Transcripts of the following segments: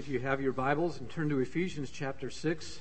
If you have your Bibles, and turn to Ephesians chapter 6.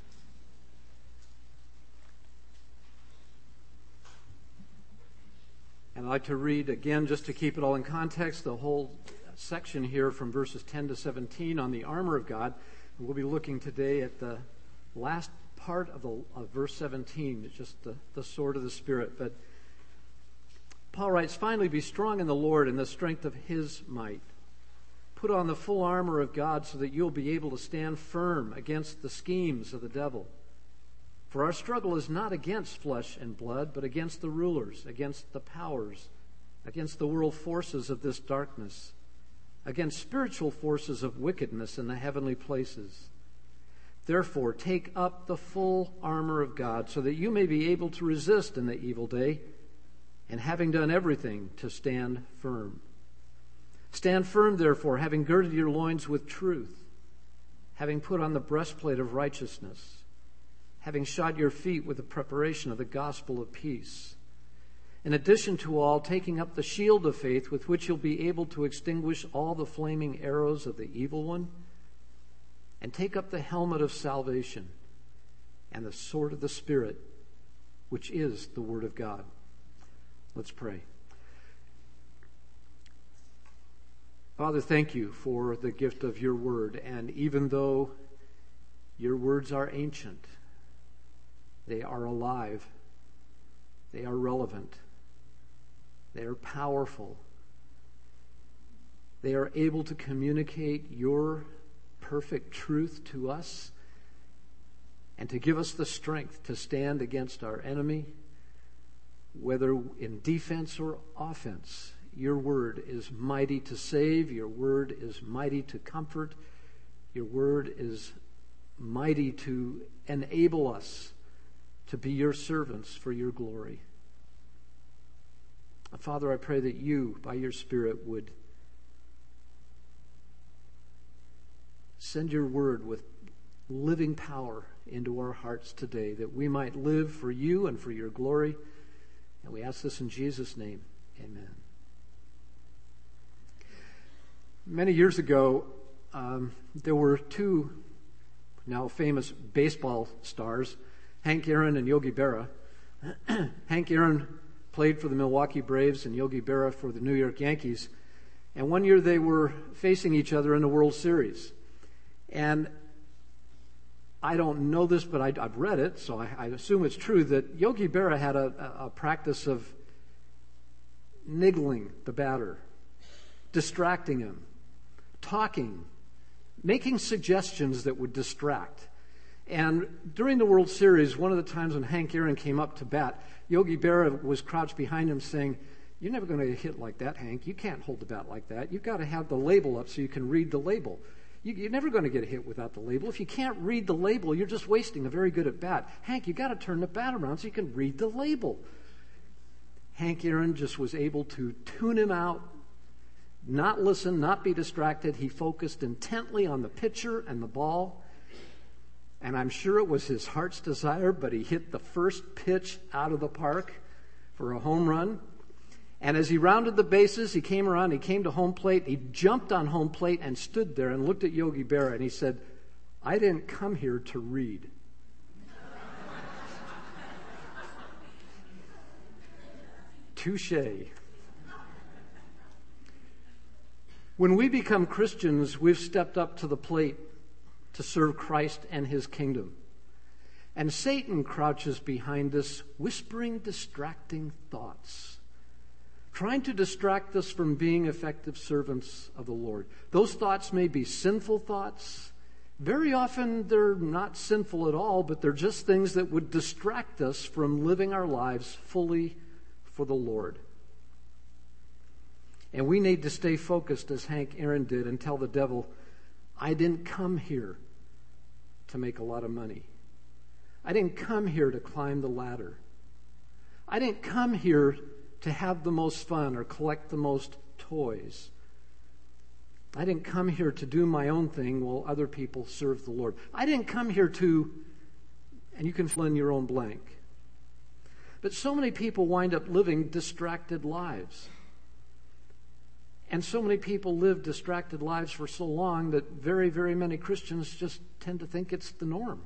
And I'd like to read again, just to keep it all in context, the whole section here from verses 10 to 17 on the armor of God. And we'll be looking today at the last part of verse 17, it's just the sword of the Spirit. But Paul writes, "Finally be strong in the Lord and the strength of His might. Put on the full armor of God so that you'll be able to stand firm against the schemes of the devil. For our struggle is not against flesh and blood, but against the rulers, against the powers, against the world forces of this darkness, against spiritual forces of wickedness in the heavenly places. Therefore, take up the full armor of God so that you may be able to resist in the evil day, and having done everything, to stand firm. Stand firm, therefore, having girded your loins with truth, having put on the breastplate of righteousness, having shod your feet with the preparation of the gospel of peace. In addition to all, taking up the shield of faith with which you'll be able to extinguish all the flaming arrows of the evil one, and take up the helmet of salvation and the sword of the Spirit, which is the Word of God." Let's pray. Father, thank you for the gift of your word. And even though your words are ancient, they are alive, they are relevant, they are powerful, they are able to communicate your perfect truth to us and to give us the strength to stand against our enemy, whether in defense or offense. Your word is mighty to save. Your word is mighty to comfort. Your word is mighty to enable us to be your servants for your glory. Father, I pray that you, by your Spirit, would send your word with living power into our hearts today, that we might live for you and for your glory. And we ask this in Jesus' name. Amen. Many years ago, there were two now famous baseball stars, Hank Aaron and Yogi Berra. Hank Aaron played for the Milwaukee Braves and Yogi Berra for the New York Yankees. And one year they were facing each other in the World Series. And I don't know this, but I've read it, so I assume it's true, that Yogi Berra had a practice of niggling the batter, distracting him, talking, making suggestions that would distract. And during the World Series, one of the times when Hank Aaron came up to bat, Yogi Berra was crouched behind him saying, "You're never going to get hit like that, Hank. You can't hold the bat like that. You've got to have the label up so you can read the label. You're never going to get hit without the label. If you can't read the label, you're just wasting a very good at bat. Hank, you've got to turn the bat around so you can read the label." Hank Aaron just was able to tune him out, not listen, not be distracted. He focused intently on the pitcher and the ball. And I'm sure it was his heart's desire, but he hit the first pitch out of the park for a home run. And as he rounded the bases, he came around, he came to home plate, he jumped on home plate and stood there and looked at Yogi Berra and he said, "I didn't come here to read." Touché. When we become Christians, we've stepped up to the plate to serve Christ and His kingdom. And Satan crouches behind us, whispering distracting thoughts, trying to distract us from being effective servants of the Lord. Those thoughts may be sinful thoughts. Very often they're not sinful at all, but they're just things that would distract us from living our lives fully for the Lord. And we need to stay focused as Hank Aaron did and tell the devil, "I didn't come here to make a lot of money. I didn't come here to climb the ladder. I didn't come here to have the most fun or collect the most toys. I didn't come here to do my own thing while other people serve the Lord. I didn't come here to," and you can fill in your own blank. But so many people wind up living distracted lives. And so many people live distracted lives for so long that very, very many Christians just tend to think it's the norm.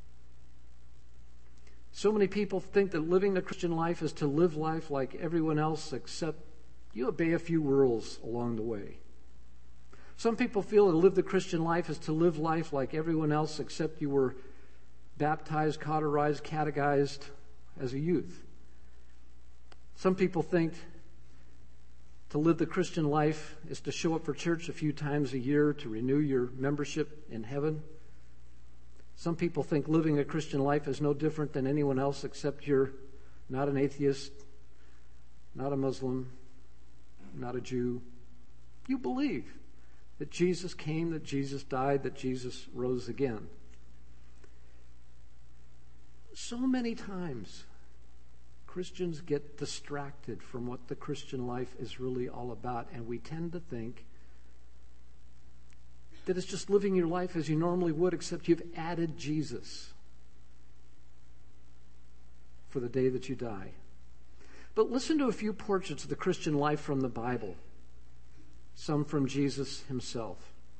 So many people think that living the Christian life is to live life like everyone else, except you obey a few rules along the way. Some people feel that to live the Christian life is to live life like everyone else, except you were baptized, cauterized, catechized as a youth. Some people think to live the Christian life is to show up for church a few times a year to renew your membership in heaven. Some people think living a Christian life is no different than anyone else, except you're not an atheist, not a Muslim, not a Jew. You believe that Jesus came, that Jesus died, that Jesus rose again. So many times, Christians get distracted from what the Christian life is really all about, and we tend to think that it's just living your life as you normally would, except you've added Jesus for the day that you die. But listen to a few portraits of the Christian life from the Bible, some from Jesus himself.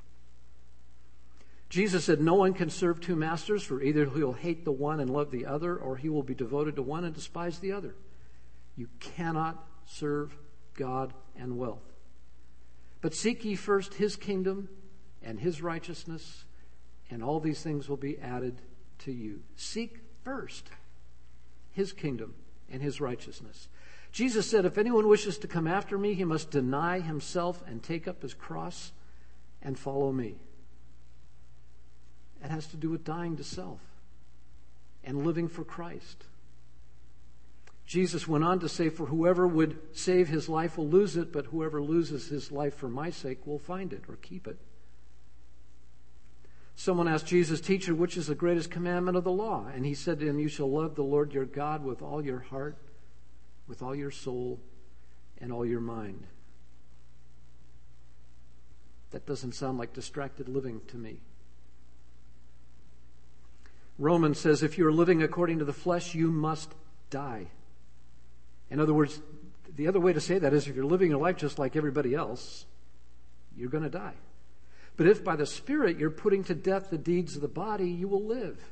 Jesus said, "No one can serve two masters, for either he'll hate the one and love the other, or he will be devoted to one and despise the other. You cannot serve God and wealth. But seek ye first his kingdom and his righteousness, and all these things will be added to you." Seek first his kingdom and his righteousness. Jesus said, "If anyone wishes to come after me, he must deny himself and take up his cross and follow me." It has to do with dying to self and living for Christ. Jesus went on to say, "For whoever would save his life will lose it, but whoever loses his life for my sake will find it," or keep it. Someone asked Jesus, "Teacher, which is the greatest commandment of the law?" And he said to him, "You shall love the Lord your God with all your heart, with all your soul, and all your mind." That doesn't sound like distracted living to me. Romans says, if you're living according to the flesh, you must die. In other words, the other way to say that is if you're living your life just like everybody else, you're going to die. But if by the Spirit you're putting to death the deeds of the body, you will live.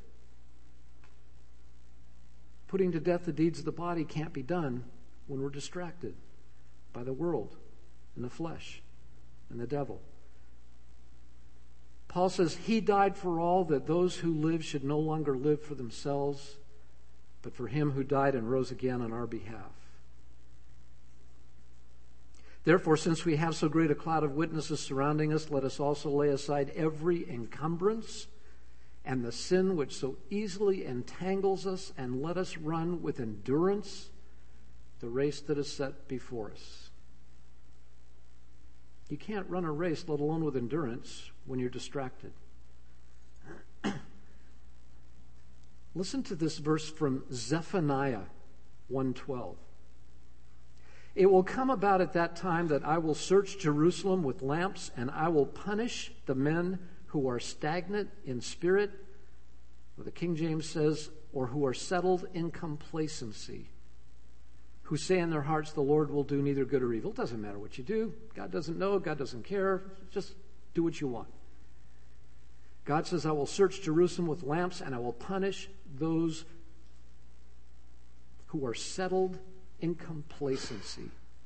Putting to death the deeds of the body can't be done when we're distracted by the world and the flesh and the devil. Paul says, "He died for all, that those who live should no longer live for themselves, but for him who died and rose again on our behalf." Therefore, since we have so great a cloud of witnesses surrounding us, let us also lay aside every encumbrance and the sin which so easily entangles us, and let us run with endurance the race that is set before us. You can't run a race, let alone with endurance, when you're distracted. Listen to this verse from Zephaniah 1:12. "It will come about at that time that I will search Jerusalem with lamps, and I will punish the men who are stagnant in spirit," or the King James says, "or who are settled in complacency, who say in their hearts, the Lord will do neither good or evil." It doesn't matter what you do. God doesn't know. God doesn't care. Just do what you want. God says, "I will search Jerusalem with lamps, and I will punish those who are settled in complacency."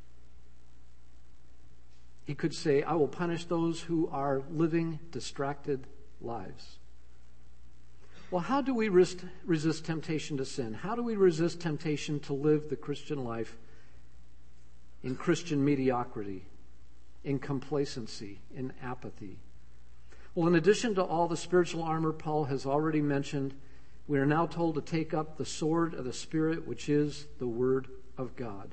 He could say, "I will punish those who are living distracted lives." Well, how do we resist temptation to sin? How do we resist temptation to live the Christian life in Christian mediocrity, in complacency, in apathy? Well, in addition to all the spiritual armor Paul has already mentioned, we are now told to take up the sword of the Spirit, which is the Word of God.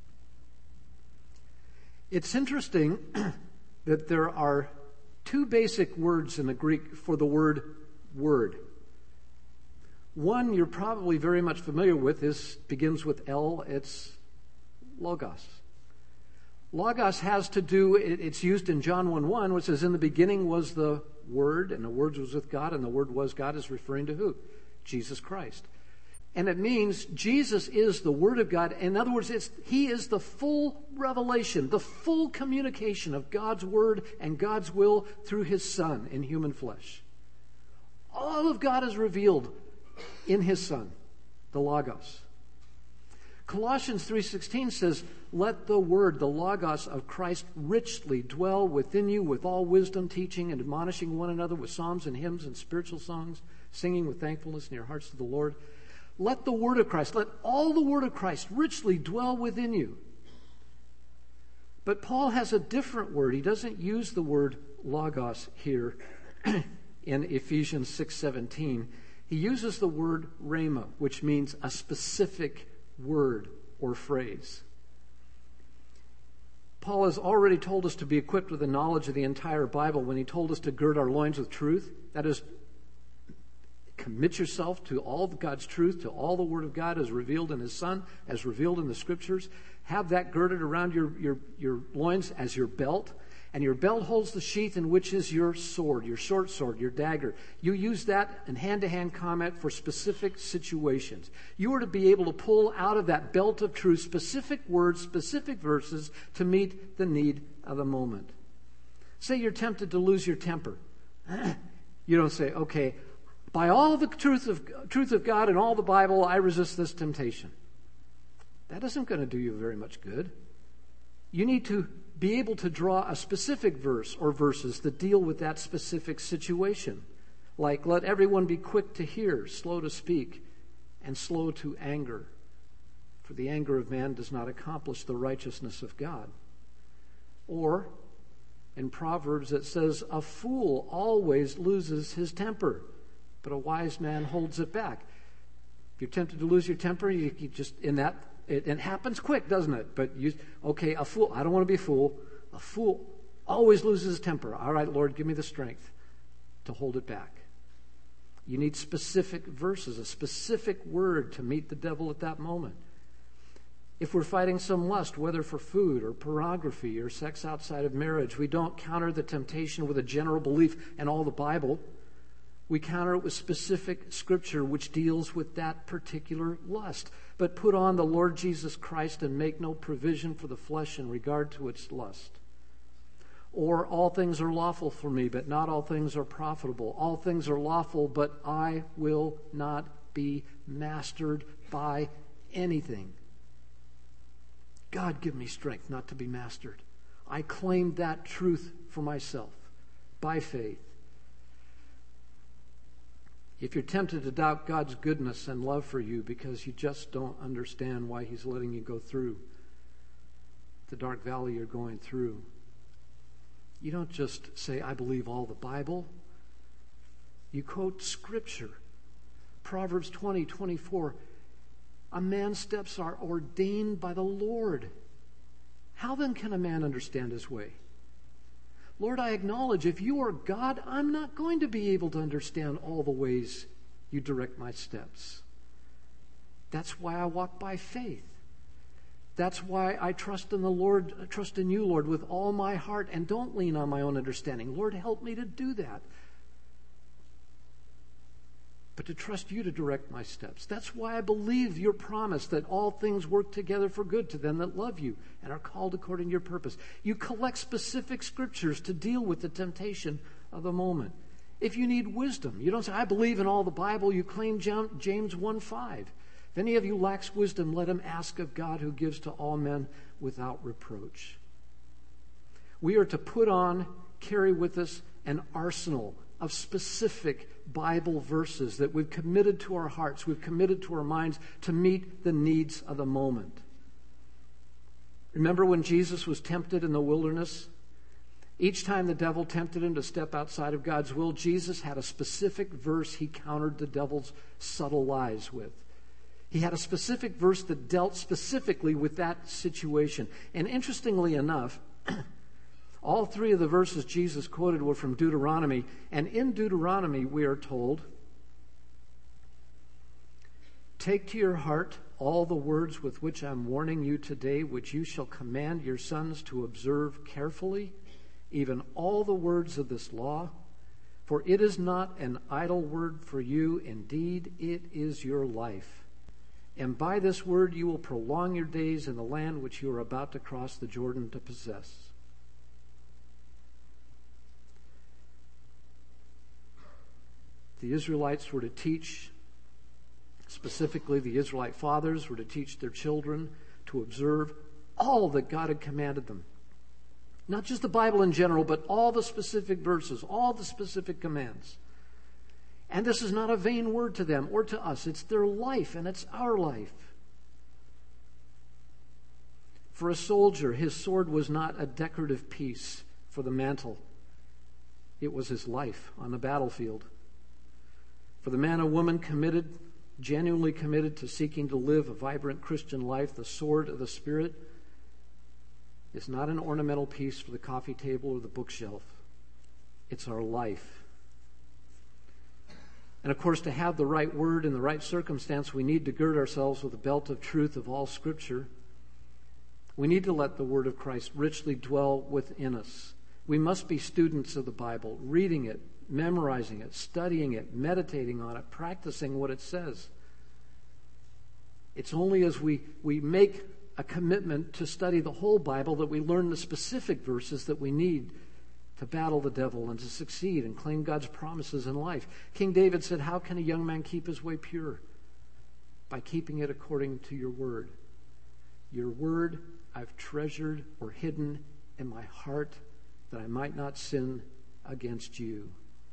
It's interesting that there are two basic words in the Greek for the word word. One you're probably very much familiar with begins with L. It's logos. Logos has to do, it's used in John 1:1, which says, "In the beginning was the Word, and the Word was with God, and the Word was God," is referring to who? Jesus Christ. And it means Jesus is the Word of God. In other words, He is the full revelation, the full communication of God's Word and God's will through His Son in human flesh. All of God is revealed in His Son, the Logos. Colossians 3:16 says, "Let the Word, the Logos of Christ, richly dwell within you with all wisdom, teaching and admonishing one another with psalms and hymns and spiritual songs, singing with thankfulness in your hearts to the Lord." Let the Word of Christ, let all the Word of Christ richly dwell within you. But Paul has a different word. He doesn't use the word logos here in Ephesians 6:17. He uses the word rhema, which means a specific word or phrase. Paul has already told us to be equipped with the knowledge of the entire Bible when he told us to gird our loins with truth. That is, commit yourself to all of God's truth, to all the Word of God as revealed in His Son, as revealed in the Scriptures. Have that girded around your loins as your belt. And your belt holds the sheath in which is your sword, your short sword, your dagger. You use that in hand-to-hand combat for specific situations. You are to be able to pull out of that belt of truth specific words, specific verses to meet the need of the moment. Say you're tempted to lose your temper. You don't say, okay, by all the truth of God and all the Bible, I resist this temptation. That isn't going to do you very much good. You need to be able to draw a specific verse or verses that deal with that specific situation. Like, let everyone be quick to hear, slow to speak, and slow to anger. For the anger of man does not accomplish the righteousness of God. Or, in Proverbs it says, a fool always loses his temper, but a wise man holds it back. If you're tempted to lose your temper, you just, it happens quick, doesn't it? But a fool, I don't want to be a fool. A fool always loses his temper. All right, Lord, give me the strength to hold it back. You need specific verses, a specific word to meet the devil at that moment. If we're fighting some lust, whether for food or pornography or sex outside of marriage, we don't counter the temptation with a general belief in all the Bible. We counter it with specific scripture which deals with that particular lust. But put on the Lord Jesus Christ and make no provision for the flesh in regard to its lust. Or all things are lawful for me, but not all things are profitable. All things are lawful, but I will not be mastered by anything. God, give me strength not to be mastered. I claim that truth for myself by faith. If you're tempted to doubt God's goodness and love for you because you just don't understand why He's letting you go through the dark valley you're going through, you don't just say, I believe all the Bible. You quote Scripture. Proverbs 20:24. A man's steps are ordained by the Lord. How then can a man understand his way? Lord, I acknowledge if you are God, I'm not going to be able to understand all the ways you direct my steps. That's why I walk by faith. That's why I trust in the Lord, trust in you, Lord, with all my heart and don't lean on my own understanding. Lord, help me to do that. But to trust you to direct my steps. That's why I believe your promise that all things work together for good to them that love you and are called according to your purpose. You collect specific scriptures to deal with the temptation of the moment. If you need wisdom, you don't say, I believe in all the Bible. You claim James 1:5. If any of you lacks wisdom, let him ask of God who gives to all men without reproach. We are to put on, carry with us an arsenal of specific Bible verses that we've committed to our hearts, we've committed to our minds to meet the needs of the moment. Remember when Jesus was tempted in the wilderness? Each time the devil tempted him to step outside of God's will, Jesus had a specific verse he countered the devil's subtle lies with. He had a specific verse that dealt specifically with that situation. And interestingly enough, all three of the verses Jesus quoted were from Deuteronomy. And in Deuteronomy, we are told, take to your heart all the words with which I'm warning you today, which you shall command your sons to observe carefully, even all the words of this law. For it is not an idle word for you. Indeed, it is your life. And by this word you will prolong your days in the land which you are about to cross the Jordan to possess. The Israelites were to teach, specifically the Israelite fathers were to teach their children to observe all that God had commanded them. Not just the Bible in general, but all the specific verses, all the specific commands. And this is not a vain word to them or to us. It's their life and it's our life. For a soldier, his sword was not a decorative piece for the mantle. It was his life on the battlefield. For the man or woman committed, genuinely committed to seeking to live a vibrant Christian life, the sword of the Spirit is not an ornamental piece for the coffee table or the bookshelf. It's our life. And of course, to have the right word in the right circumstance, we need to gird ourselves with the belt of truth of all Scripture. We need to let the word of Christ richly dwell within us. We must be students of the Bible, reading it, memorizing it, studying it, meditating on it, practicing what it says. It's only as we make a commitment to study the whole Bible that we learn the specific verses that we need to battle the devil and to succeed and claim God's promises in life. King David said, "How can a young man keep his way pure? By keeping it according to your word. Your word I've treasured or hidden in my heart that I might not sin against you."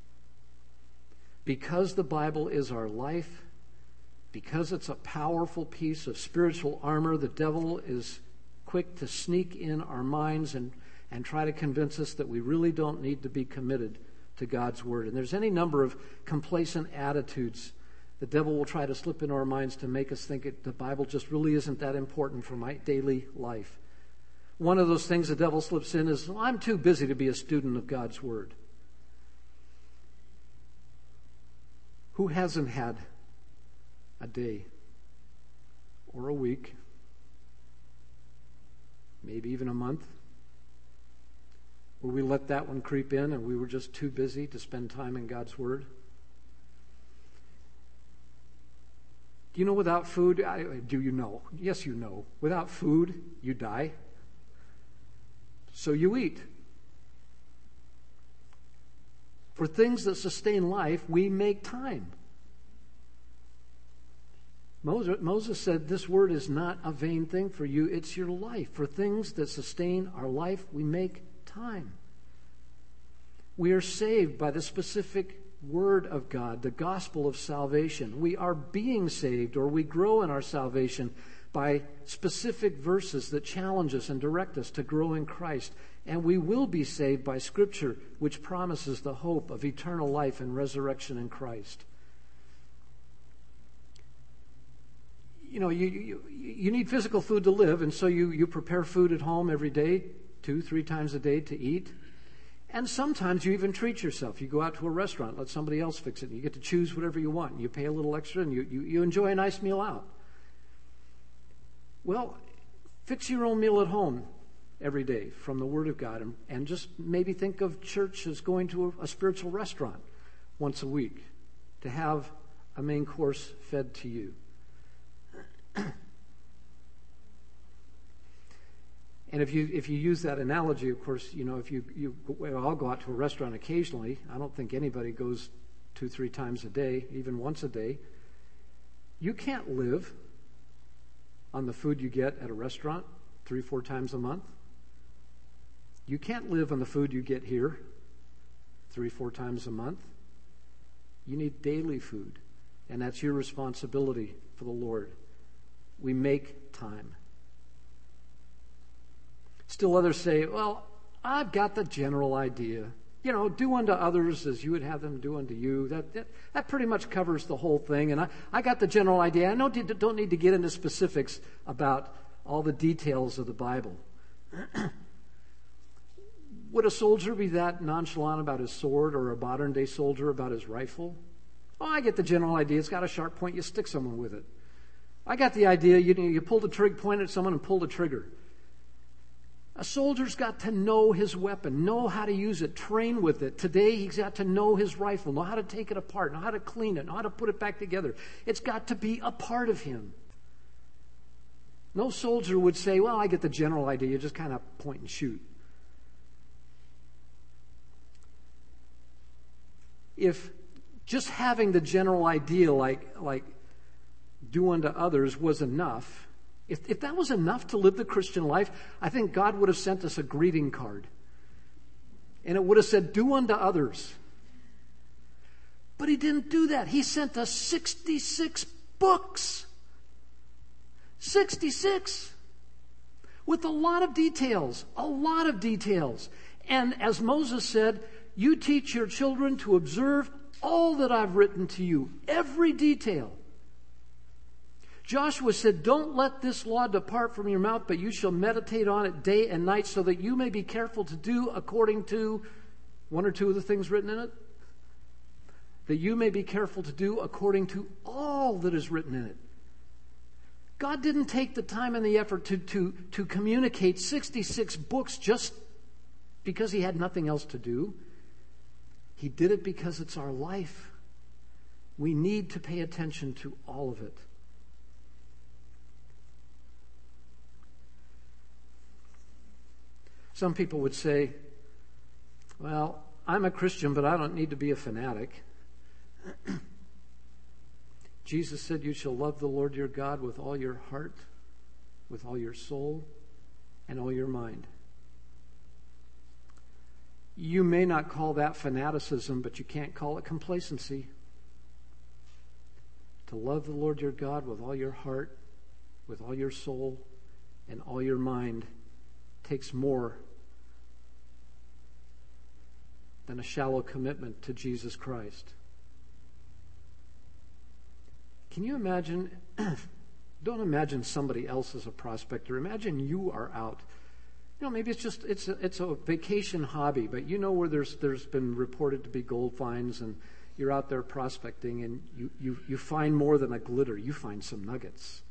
Because the Bible is our life, because it's a powerful piece of spiritual armor, the devil is quick to sneak in our minds and try to convince us that we really don't need to be committed to God's word. And there's any number of complacent attitudes the devil will try to slip into our minds to make us think the Bible just really isn't that important for my daily life. One of those things the devil slips in is, I'm too busy to be a student of God's word. Who hasn't had a day or a week, maybe even a month, where we let that one creep in and we were just too busy to spend time in God's word? Do you know without food, do you know? Yes, you know. Without food, you die. So you eat. For things that sustain life, we make time. Moses said, this word is not a vain thing for you, it's your life. For things that sustain our life, we make time. We are saved by the specific word of God, the gospel of salvation. We are being saved, or we grow in our salvation by specific verses that challenge us and direct us to grow in Christ. And we will be saved by Scripture, which promises the hope of eternal life and resurrection in Christ. You know, you need physical food to live, and so you prepare food at home every day, 2-3 times a day to eat. And sometimes you even treat yourself. You go out to a restaurant, let somebody else fix it, and you get to choose whatever you want. And you pay a little extra, and you enjoy a nice meal out. Well, fix your own meal at home every day from the Word of God, and just maybe think of church as going to a spiritual restaurant once a week to have a main course fed to you. And if you use that analogy, of course, you know, I'll go out to a restaurant occasionally. I don't think anybody goes 2-3 times a day, even once a day. You can't live on the food you get at a restaurant 3-4 times a month. You can't live on the food you get here 3-4 times a month. You need daily food, and that's your responsibility for the Lord. We make time. Still others say, well, I've got the general idea. You know, do unto others as you would have them do unto you. That pretty much covers the whole thing. And I got the general idea. I don't need to get into specifics about all the details of the Bible. Would a soldier be that nonchalant about his sword, or a modern-day soldier about his rifle? Oh, I get the general idea. It's got a sharp point. You stick someone with it. I got the idea. You pull the trigger, point at someone, and pull the trigger. A soldier's got to know his weapon, know how to use it, train with it. Today, he's got to know his rifle, know how to take it apart, know how to clean it, know how to put it back together. It's got to be a part of him. No soldier would say, well, I get the general idea. You just kind of point and shoot. If just having the general idea like do unto others was enough, if that was enough to live the Christian life, I think God would have sent us a greeting card. And it would have said, do unto others. But he didn't do that. He sent us 66 books. 66. With a lot of details. A lot of details. And as Moses said, you teach your children to observe all that I've written to you. Every detail. Joshua said, don't let this law depart from your mouth, but you shall meditate on it day and night so that you may be careful to do according to one or two of the things written in it. That you may be careful to do according to all that is written in it. God didn't take the time and the effort to communicate 66 books just because he had nothing else to do. He did it because it's our life. We need to pay attention to all of it. Some people would say, well, I'm a Christian, but I don't need to be a fanatic. Jesus said you shall love the Lord your God with all your heart, with all your soul, and all your mind. You may not call that fanaticism, but you can't call it complacency. To love the Lord your God with all your heart, with all your soul, and all your mind takes more than a shallow commitment to Jesus Christ. Can you imagine? Don't imagine somebody else as a prospector. Imagine you are out. You know, maybe it's a vacation hobby, but you know where there's been reported to be gold finds, and you're out there prospecting, and you find more than a glitter. You find some nuggets.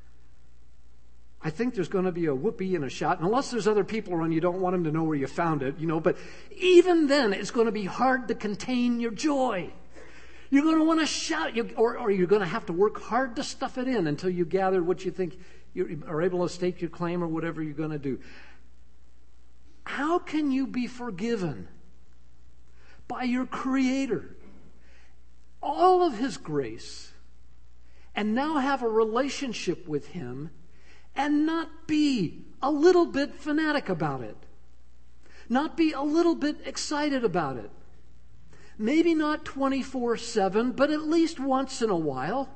I think there's going to be a whoopee and a shout, and unless there's other people around, you don't want them to know where you found it, you know. But even then, it's going to be hard to contain your joy. You're going to want to shout, or you're going to have to work hard to stuff it in until you gather what you think you are able to stake your claim or whatever you're going to do. How can you be forgiven by your Creator, all of His grace, and now have a relationship with Him and not be a little bit fanatic about it? Not be a little bit excited about it? Maybe not 24/7, but at least once in a while.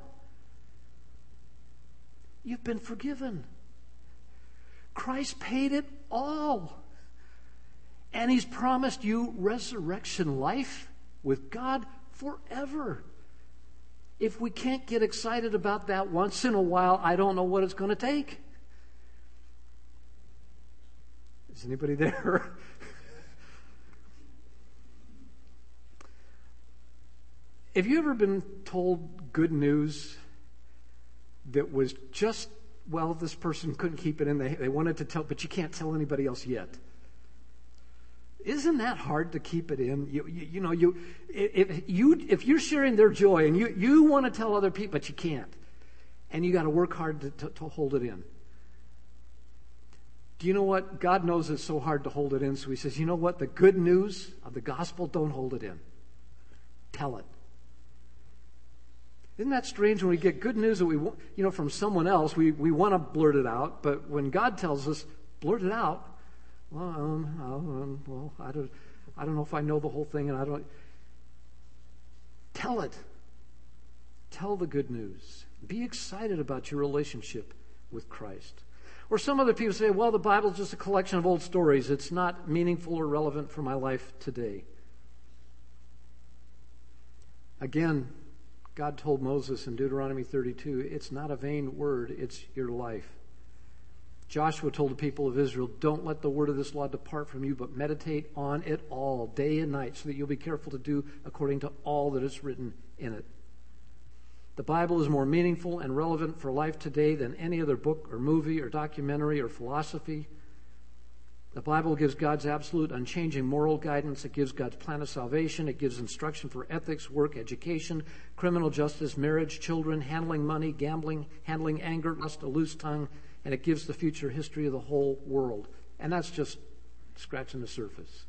You've been forgiven. Christ paid it all. And He's promised you resurrection life with God forever. If we can't get excited about that once in a while, I don't know what it's going to take. Is anybody there? Have you ever been told good news that was just, well, this person couldn't keep it in, they wanted to tell, but you can't tell anybody else yet? Isn't that hard to keep it in? If you're sharing their joy and you want to tell other people, but you can't, and you got to work hard to hold it in. Do you know what? God knows it's so hard to hold it in, so He says, you know what? The good news of the gospel, don't hold it in. Tell it. Isn't that strange when we get good news that we want, from someone else, we want to blurt it out, but when God tells us, blurt it out, well, I don't know if I know the whole thing, and I don't. Tell it. Tell the good news. Be excited about your relationship with Christ. Or some other people say, well, the Bible's just a collection of old stories. It's not meaningful or relevant for my life today. Again, God told Moses in Deuteronomy 32, it's not a vain word, it's your life. Joshua told the people of Israel, don't let the word of this law depart from you, but meditate on it all, day and night, so that you'll be careful to do according to all that is written in it. The Bible is more meaningful and relevant for life today than any other book or movie or documentary or philosophy. The Bible gives God's absolute, unchanging moral guidance. It gives God's plan of salvation. It gives instruction for ethics, work, education, criminal justice, marriage, children, handling money, gambling, handling anger, lust, a loose tongue, and it gives the future history of the whole world. And that's just scratching the surface.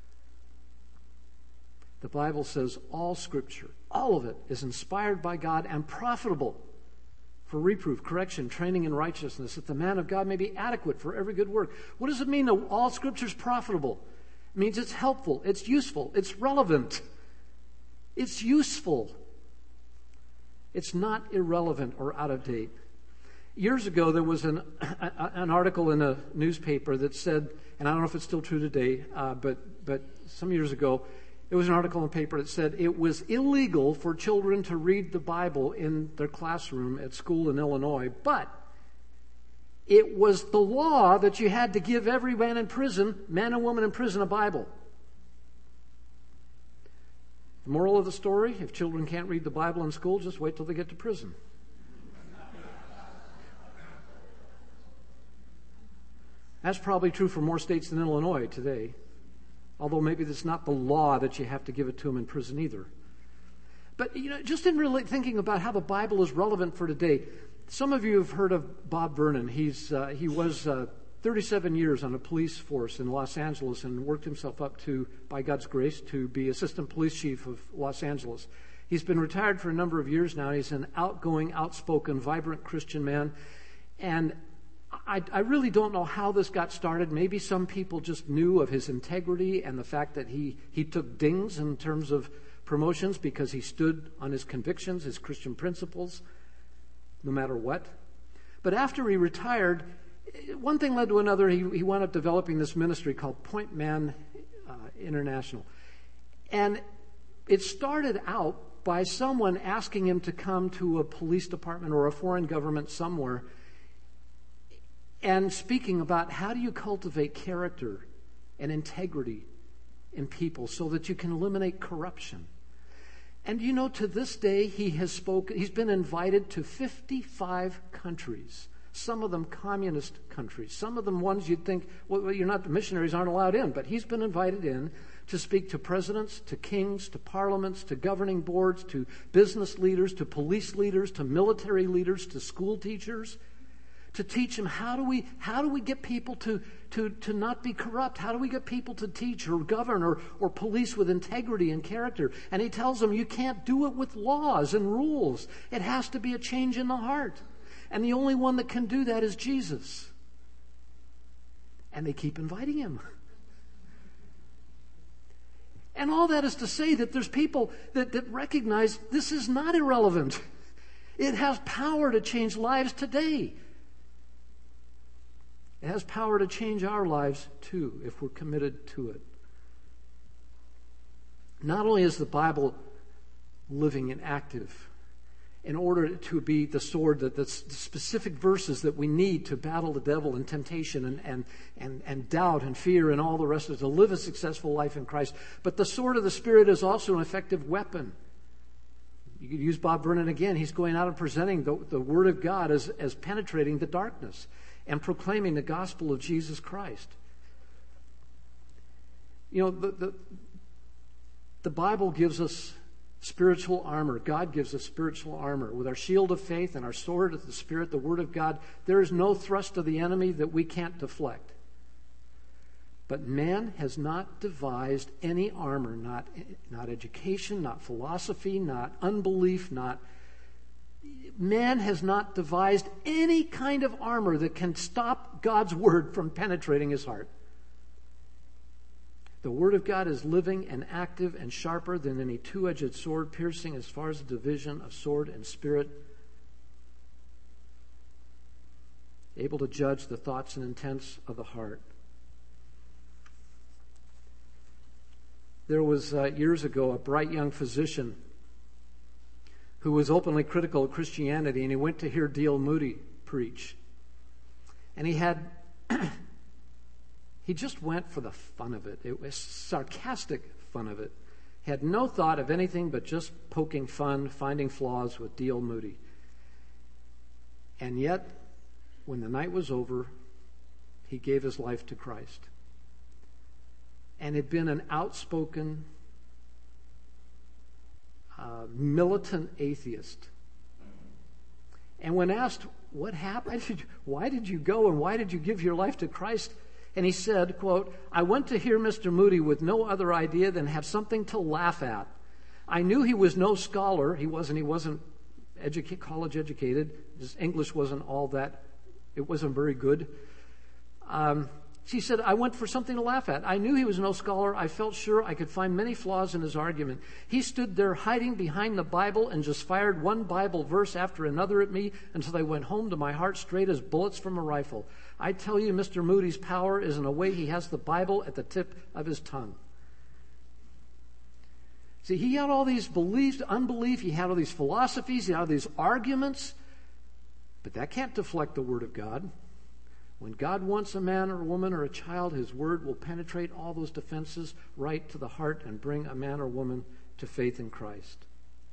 The Bible says all Scripture, all of it, is inspired by God and profitable for reproof, correction, training in righteousness, that the man of God may be adequate for every good work. What does it mean that all Scripture is profitable? It means it's helpful, it's useful, it's relevant. It's useful. It's not irrelevant or out of date. Years ago, there was an article in a newspaper that said, and I don't know if it's still true today, but some years ago, there was an article in the paper that said it was illegal for children to read the Bible in their classroom at school in Illinois, but it was the law that you had to give every man and woman in prison, a Bible. The moral of the story, if children can't read the Bible in school, just wait till they get to prison. That's probably true for more states than Illinois today. Although maybe that's not the law that you have to give it to them in prison either. But, just in really thinking about how the Bible is relevant for today, some of you have heard of Bob Vernon. He was 37 years on a police force in Los Angeles and worked himself up to, by God's grace, to be assistant police chief of Los Angeles. He's been retired for a number of years now. He's an outgoing, outspoken, vibrant Christian man. And I really don't know how this got started. Maybe some people just knew of his integrity and the fact that he took dings in terms of promotions because he stood on his convictions, his Christian principles, no matter what. But after he retired, one thing led to another. He wound up developing this ministry called Point Man International. And it started out by someone asking him to come to a police department or a foreign government somewhere and speaking about how do you cultivate character and integrity in people so that you can eliminate corruption. And to this day he's been invited to 55 countries, some of them communist countries, some of them ones you'd think, well, missionaries aren't allowed in, but he's been invited in to speak to presidents, to kings, to parliaments, to governing boards, to business leaders, to police leaders, to military leaders, to school teachers, to teach them how do we get people to not be corrupt? How do we get people to teach or govern or police with integrity and character? And he tells them you can't do it with laws and rules. It has to be a change in the heart. And the only one that can do that is Jesus. And they keep inviting him. And all that is to say that there's people that recognize this is not irrelevant. It has power to change lives today. It has power to change our lives too, if we're committed to it. Not only is the Bible living and active, in order to be the sword, the specific verses that we need to battle the devil and temptation and doubt and fear and all the rest of it, to live a successful life in Christ. But the sword of the Spirit is also an effective weapon. You could use Bob Vernon again. He's going out and presenting the Word of God as penetrating the darkness and proclaiming the gospel of Jesus Christ. The Bible gives us spiritual armor. God gives us spiritual armor. With our shield of faith and our sword of the Spirit, the Word of God, there is no thrust of the enemy that we can't deflect. But man has not devised any armor, not education, not philosophy, not unbelief, man has not devised any kind of armor that can stop God's Word from penetrating his heart. The Word of God is living and active and sharper than any two-edged sword, piercing as far as the division of sword and spirit, able to judge the thoughts and intents of the heart. There was, years ago, a bright young physician who was openly critical of Christianity, and he went to hear D.L. Moody preach. And he just went for the fun of it. It was sarcastic fun of it. He had no thought of anything but just poking fun, finding flaws with D.L. Moody. And yet, when the night was over, he gave his life to Christ. and had been an outspoken, militant atheist. And when asked, what happened? Why did you go and why did you give your life to Christ? And he said, quote, I went to hear Mr. Moody with no other idea than have something to laugh at. I knew he was no scholar. He wasn't college educated. His English wasn't all that, it wasn't very good. She said, I went for something to laugh at. I knew he was no scholar. I felt sure I could find many flaws in his argument. He stood there hiding behind the Bible and just fired one Bible verse after another at me until I went home to my heart straight as bullets from a rifle. I tell you, Mr. Moody's power is in a way he has the Bible at the tip of his tongue. See, he had all these beliefs, unbelief, he had all these philosophies, he had all these arguments, but that can't deflect the Word of God. When God wants a man or a woman or a child, His Word will penetrate all those defenses right to the heart and bring a man or woman to faith in Christ.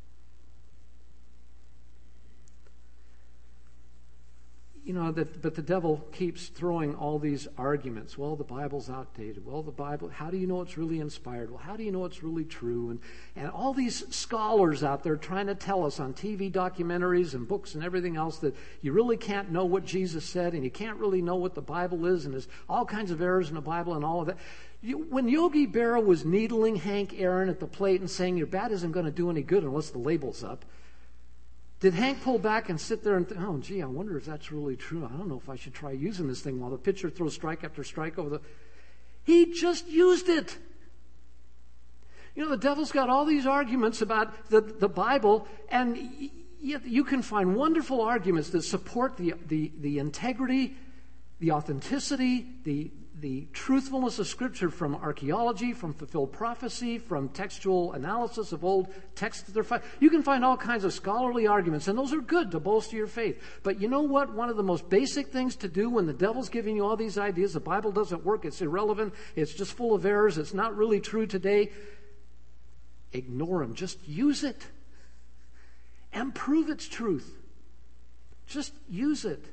You know, but the devil keeps throwing all these arguments. Well, the Bible's outdated. Well, the Bible, how do you know it's really inspired? Well, how do you know it's really true? And all these scholars out there trying to tell us on TV documentaries and books and everything else that you really can't know what Jesus said and you can't really know what the Bible is and there's all kinds of errors in the Bible and all of that. When Yogi Berra was needling Hank Aaron at the plate and saying your bat isn't going to do any good unless the label's up, did Hank pull back and sit there and think, oh, gee, I wonder if that's really true. I don't know if I should try using this thing while the pitcher throws strike after strike over the... He just used it. You know, the devil's got all these arguments about the Bible, and yet you can find wonderful arguments that support the integrity, the authenticity, the truthfulness of Scripture from archaeology, from fulfilled prophecy, from textual analysis of old texts that they're finding. You can find all kinds of scholarly arguments, and those are good to bolster your faith. But you know what? One of the most basic things to do when the devil's giving you all these ideas, the Bible doesn't work, it's irrelevant, it's just full of errors, it's not really true today, ignore them. Just use it and prove its truth. Just use it.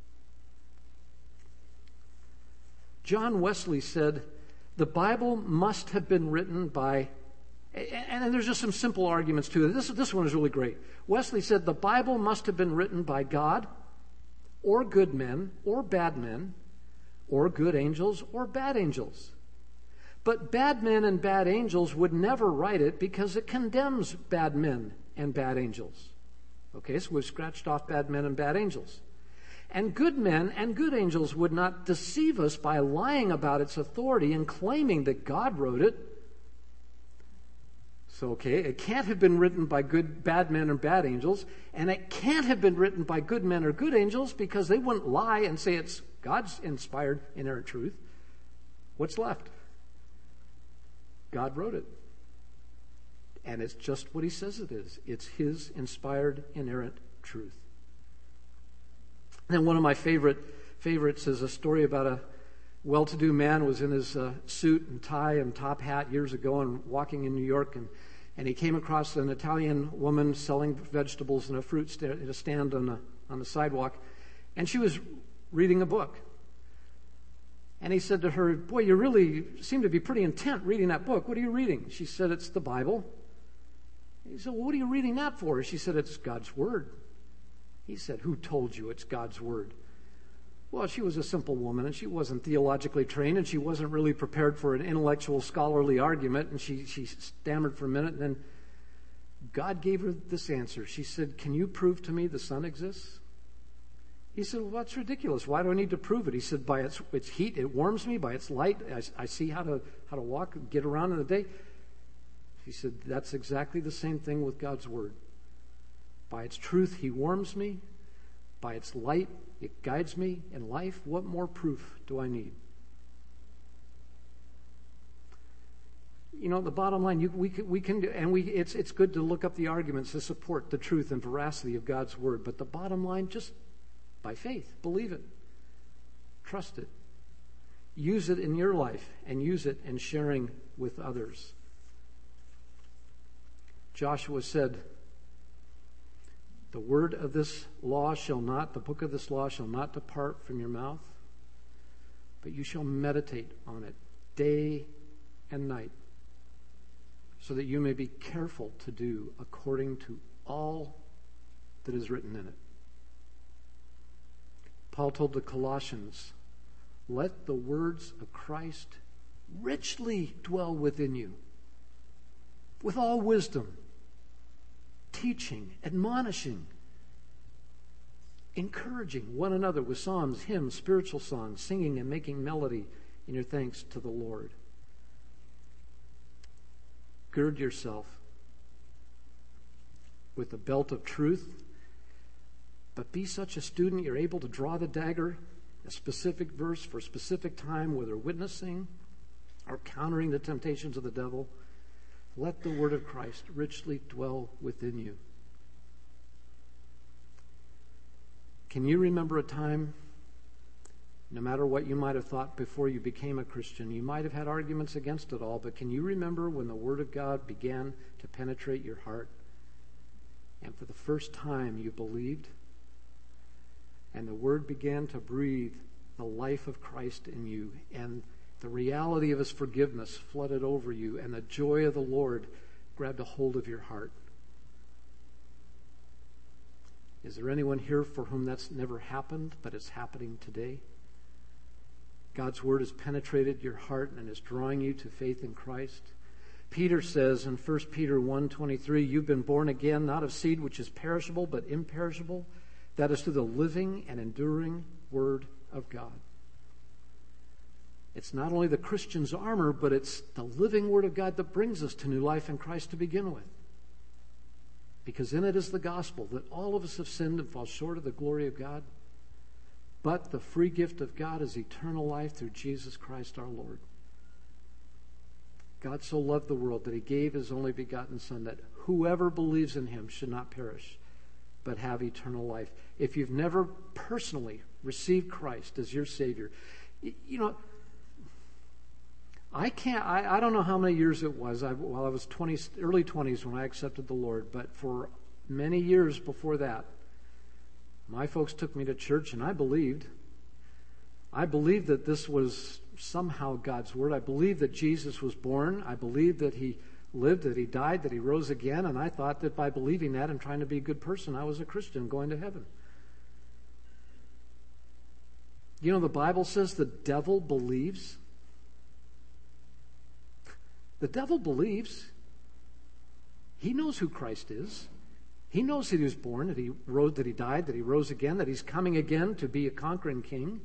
John Wesley said, the Bible must have been written by, and there's just some simple arguments too. This one is really great. Wesley said, the Bible must have been written by God, or good men, or bad men, or good angels, or bad angels. But bad men and bad angels would never write it because it condemns bad men and bad angels. Okay, so we've scratched off bad men and bad angels. And good men and good angels would not deceive us by lying about its authority and claiming that God wrote it. So, okay, it can't have been written by bad men or bad angels, and it can't have been written by good men or good angels because they wouldn't lie and say it's God's inspired, inerrant truth. What's left? God wrote it. And it's just what He says it is. It's His inspired, inerrant truth. And one of my favorites is a story about a well-to-do man who was in his suit and tie and top hat years ago and walking in New York, and he came across an Italian woman selling vegetables in a fruit stand on the sidewalk, and she was reading a book. And he said to her, boy, you really seem to be pretty intent reading that book. What are you reading? She said, it's the Bible. He said, well, what are you reading that for? She said, it's God's Word. He said, who told you it's God's Word? Well, she was a simple woman, and she wasn't theologically trained, and she wasn't really prepared for an intellectual, scholarly argument, and she stammered for a minute, and then God gave her this answer. She said, can you prove to me the sun exists? He said, well, that's ridiculous. Why do I need to prove it? He said, by its heat, it warms me. By its light, I see how to walk and get around in the day. He said, that's exactly the same thing with God's Word. By its truth, He warms me. By its light, it guides me in life. What more proof do I need? You know, the bottom line, it's good to look up the arguments to support the truth and veracity of God's Word. But the bottom line, just by faith, believe it. Trust it. Use it in your life and use it in sharing with others. Joshua said, the book of this law shall not depart from your mouth, but you shall meditate on it day and night, so that you may be careful to do according to all that is written in it. Paul told the Colossians, let the words of Christ richly dwell within you, with all wisdom, teaching, admonishing, encouraging one another with psalms, hymns, spiritual songs, singing and making melody in your thanks to the Lord. Gird yourself with the belt of truth, but be such a student you're able to draw the dagger, a specific verse for a specific time, whether witnessing or countering the temptations of the devil. Let the word of Christ richly dwell within you. Can you remember a time, no matter what you might have thought before you became a Christian, you might have had arguments against it all, but can you remember when the Word of God began to penetrate your heart? And for the first time you believed, and the Word began to breathe the life of Christ in you, and the reality of His forgiveness flooded over you, and the joy of the Lord grabbed a hold of your heart. Is there anyone here for whom that's never happened, but it's happening today? God's Word has penetrated your heart and is drawing you to faith in Christ. Peter says in 1 Peter 1:23, you've been born again, not of seed which is perishable, but imperishable. That is through the living and enduring Word of God. It's not only the Christian's armor, but it's the living Word of God that brings us to new life in Christ to begin with. Because in it is the gospel that all of us have sinned and fall short of the glory of God. But the free gift of God is eternal life through Jesus Christ our Lord. God so loved the world that He gave His only begotten Son, that whoever believes in Him should not perish, but have eternal life. If you've never personally received Christ as your Savior, you know, I don't know how many years it was while I was early 20s when I accepted the Lord, but for many years before that, my folks took me to church, and I believed that this was somehow God's Word. I believed that Jesus was born. I believed that He lived, that He died, that He rose again, and I thought that by believing that and trying to be a good person, I was a Christian going to heaven. You know, the Bible says the devil believes. The devil believes. He knows who Christ is. He knows that He was born, that He rose, that He died, that He rose again, that He's coming again to be a conquering king.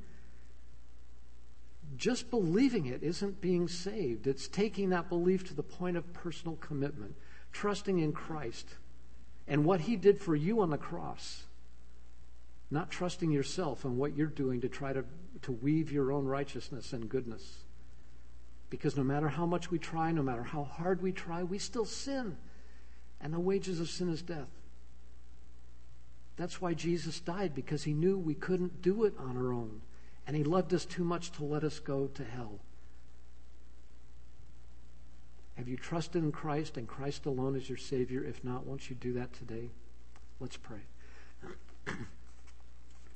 Just believing it isn't being saved. It's taking that belief to the point of personal commitment, trusting in Christ and what He did for you on the cross, not trusting yourself and what you're doing to try to weave your own righteousness and goodness. Because no matter how much we try, no matter how hard we try, we still sin. And the wages of sin is death. That's why Jesus died, because He knew we couldn't do it on our own. And He loved us too much to let us go to hell. Have you trusted in Christ and Christ alone as your Savior? If not, won't you do that today? Let's pray.